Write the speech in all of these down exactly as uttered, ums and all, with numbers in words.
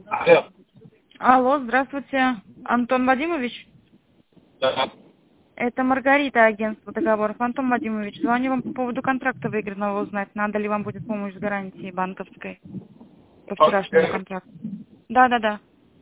Алло. Алло, здравствуйте. Антон Вадимович? Да. Это Маргарита, агентство договоров. Антон Вадимович, звоню вам по поводу контракта выигранного узнать, надо ли вам будет помощь с гарантией банковской по вчерашнему Окей. контракту. Да-да-да.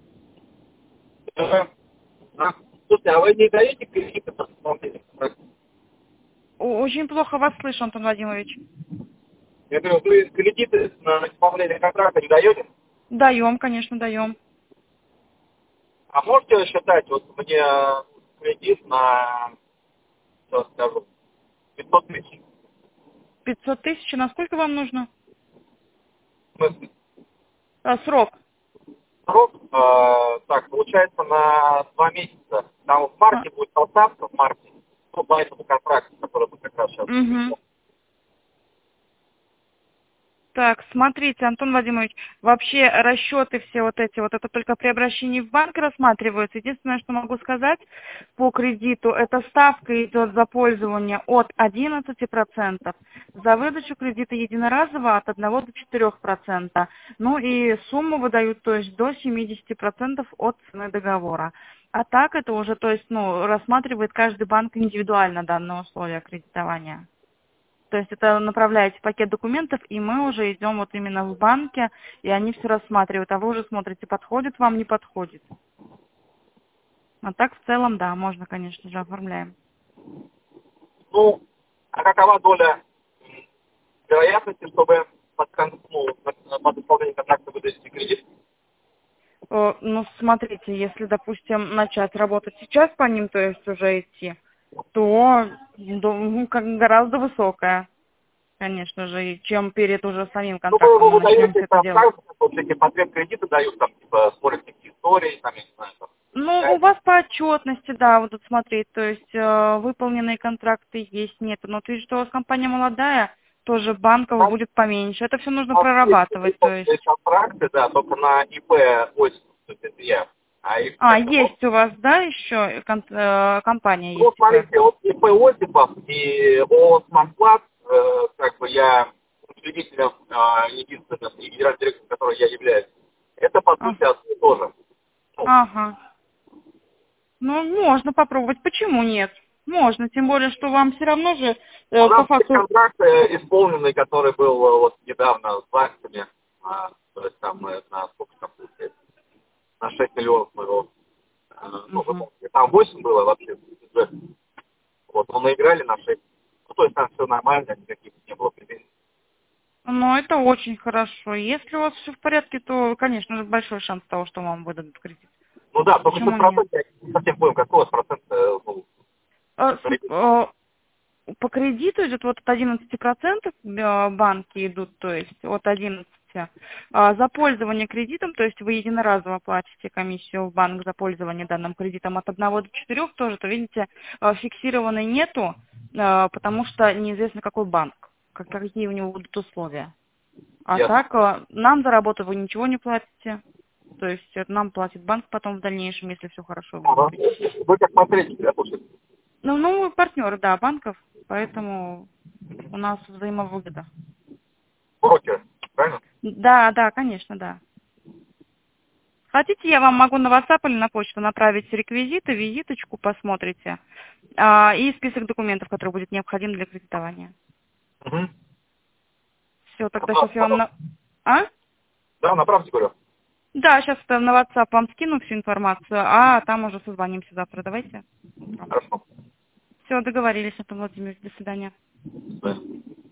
Да. А, Слушайте, а вы не даете кредиты по исполнению? О- Очень плохо вас слышу, Антон Вадимович. Я говорю, вы кредиты на исполнение контракта не даете? Даем, конечно, даем. А можете рассчитать вот мне кредит на, сейчас скажу, пятьсот тысяч? пятьсот тысяч, на сколько вам нужно? В смысле? А, срок. Срок, э, так, получается, на два месяца. Там в А, марте будет поставка, в марте, ну, по этому контракту, который мы как раз сейчас мгм. Так, смотрите, Антон Вадимович, вообще расчеты все вот эти, вот это только при обращении в банк рассматриваются. Единственное, что могу сказать по кредиту, это ставка идет за пользование от одиннадцати процентов, за выдачу кредита единоразово от одного до четырёх процентов. Ну и сумму выдают, то есть до семидесяти процентов от цены договора. А так это уже, то есть, ну, рассматривает каждый банк индивидуально данное условие кредитования. То есть это направляете пакет документов, и мы уже идем вот именно в банке, и они все рассматривают, а вы уже смотрите, подходит вам, не подходит. А так в целом, да, можно, конечно же, оформляем. Ну, а какова доля м, вероятности, чтобы под, кон- ну, под, под исполнение контракта выдать кредит? Э, Ну, смотрите, если, допустим, начать работать сейчас по ним, то есть уже идти, то ну, как гораздо высокая, конечно же, и чем перед уже самим Ну, вы, контрактом вы мы начнем выдаете все это там делать. ставку, вот эти потреб кредиты дают, там, типа, скорость истории, там, я не знаю, там. Ну, Да. у вас по отчетности, да, вот тут смотреть, то есть э, выполненные контракты есть, нет. Но ты что у вас компания молодая, тоже банков Там будет поменьше. Это все нужно у нас есть прорабатывать, то выполненные есть. контракты, да, только на ИП восемь, то есть это я. А их А, как бы, ну, есть у вас, да, еще кон- э, компания ну, есть ИП? смотрите, вот ИП Осипов и ООО «Смарт-Плат», э, как бы я учредителем, э, единственным и генеральным директором, который я являюсь, это, по А, сути, одно и то же. Ну, ага. Ну, можно попробовать. Почему нет? Можно, тем более, что вам все равно же у э, по нас есть факту. контракт э, исполненный, который был э, вот недавно с банками, а, то есть там мы на сколько там получается, на шесть миллионов мы его, э, ну, Мгм. выполнили. Там восемь было вообще бюджет. Вот, мы наиграли на шесть. Ну, то есть там все нормально, никаких не было претензий. Ну, это очень хорошо. Если у вас все в порядке, то, конечно же, большой шанс того, что вам выдадут кредит. Ну да, только что Почему нет? процент, я не совсем понял, какой у вас процент, э, ну, Э, с- кредит. э, По кредиту идет вот от одиннадцати процентов э, банки идут, то есть от одиннадцати. А за пользование кредитом, то есть вы единоразово платите комиссию в банк за пользование данным кредитом от одного до четырёх тоже, то видите, э, фиксированной нету, э, потому что неизвестно какой банк, как- какие у него будут условия. А Ясно. так э, нам за работу вы ничего не платите, то есть это нам платит банк потом в дальнейшем, если все хорошо Ага. будет. Вы как посредники, да, получается? Ну, ну, мы партнеры, да, банков, поэтому у нас взаимовыгода. Брокер, правильно? Да, да, конечно, да. Хотите, я вам могу на WhatsApp или на почту направить реквизиты, визиточку, посмотрите, а, и список документов, который будет необходим для кредитования. Угу. Все, тогда сейчас я вам на... А? Да, на правде говорю. Да, сейчас на WhatsApp вам скину всю информацию, а там уже созвонимся завтра. Давайте утром. Хорошо. Все, договорились, Антон Владимирович. До свидания. До свидания.